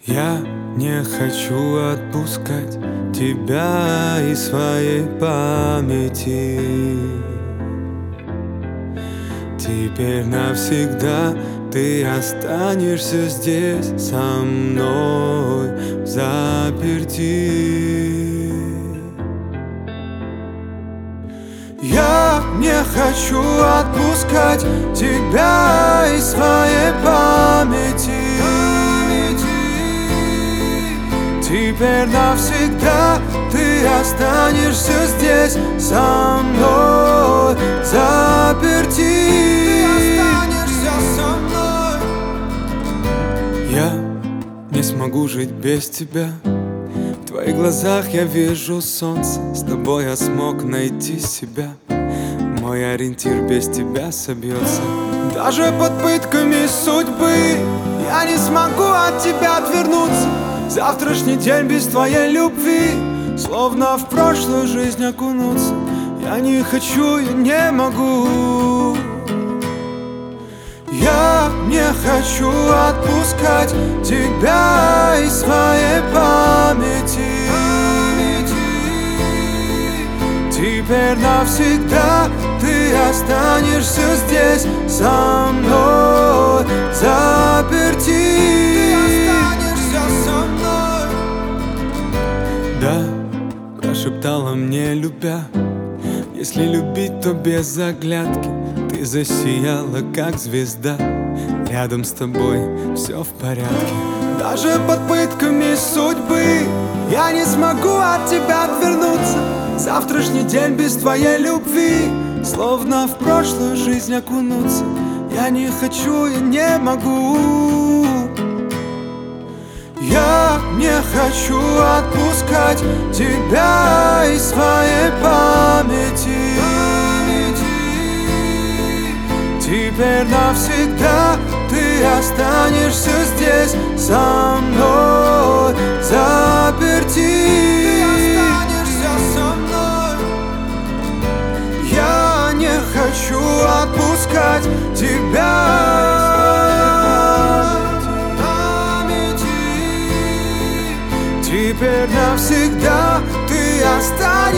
Я не хочу отпускать тебя из своей памяти. Теперь навсегда ты останешься здесь со мной взаперти. Я не хочу отпускать тебя из своей памяти. Теперь навсегда ты останешься здесь со мной заперти. Я не смогу жить без тебя. В твоих глазах я вижу солнце. С тобой я смог найти себя. Мой ориентир без тебя собьется. Даже под пытками судьбы я не смогу от тебя отвернуться. Завтрашний день без твоей любви словно в прошлую жизнь окунуться. Я не хочу, я не могу. Я не хочу отпускать тебя из своей памяти. Теперь навсегда ты останешься здесь со мной заперти. Да, прошептала мне, любя: если любить, то без заглядки. Ты засияла, как звезда. Рядом с тобой все в порядке. Даже под пытками судьбы я не смогу от тебя отвернуться. Завтрашний день без твоей любви словно в прошлую жизнь окунуться. Я не хочу, я не могу. Я не хочу отпускать тебя из своей памяти. Теперь навсегда ты останешься здесь со мной заперти. Я не хочу отпускать тебя. Теперь навсегда ты останешься